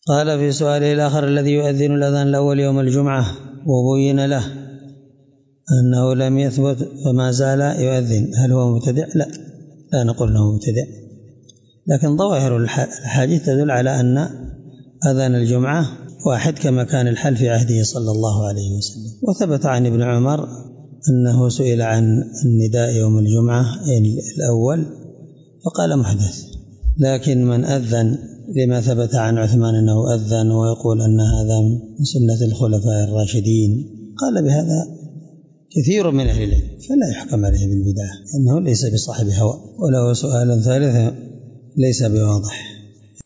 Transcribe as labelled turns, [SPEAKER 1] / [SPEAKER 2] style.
[SPEAKER 1] قال في سؤاله الآخر: الذي يؤذن الأذان الأول يوم الجمعة وبين له أنه لم يثبت فما زال يؤذن، هل هو مبتدع؟ لا نقول أنه مبتدع، لكن ظواهر الحديث تدل على أن أذان الجمعة واحد كما كان الحال في عهده صلى الله عليه وسلم. وثبت عن ابن عمر أنه سئل عن النداء يوم الجمعة الأول فقال محدث، لكن من أذن لما ثبت عن عثمان أنه أذن ويقول أن هذا من سنة الخلفاء الراشدين، قال بهذا كثير من أهل العلم، فلا يحكم عليه بالبدعة، أنه ليس بصاحب هوى. وله سؤال ثالث ليس بواضح.